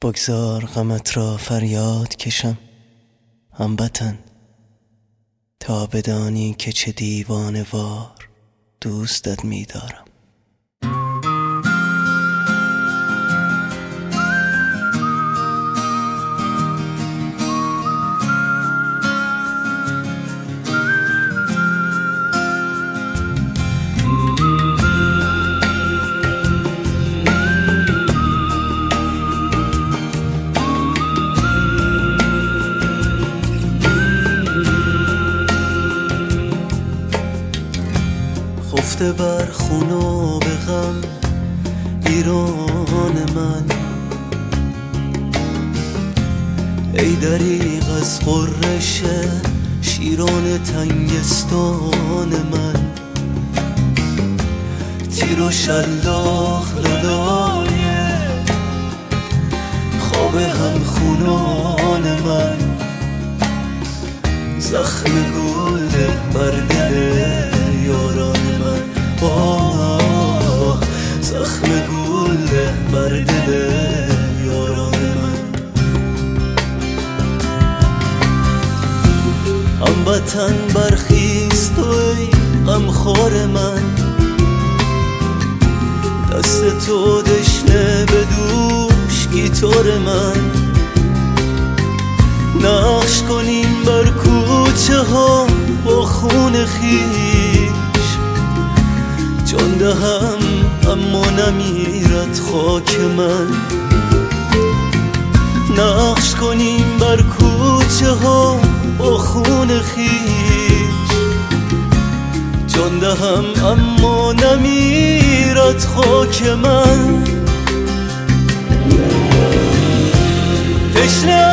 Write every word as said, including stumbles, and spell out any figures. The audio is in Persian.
بگذار غمت را فریاد کشم هموطن، تا بدانی که چه دیوانه وار دوستت می‌دارم. خفته بر خون و به غم ایران من، ای دریغ از غرش شیران تنگستان من. تیر و شلاق لالای خواب هم خونان من، زخم گل بر دل یاران من. آه زخم گل بر دل یاران من. هموطن برخیز تو ای غمخوار من، دست تو دشنه به دوش گیتار من. نقش کنیم بر کوچه ها با خون خیش، جان دهم اما نمیرد خاک من. نقش کنیم بر کوچه ها با خون خیش، جان دهم اما نمیرد خاک من. تشنه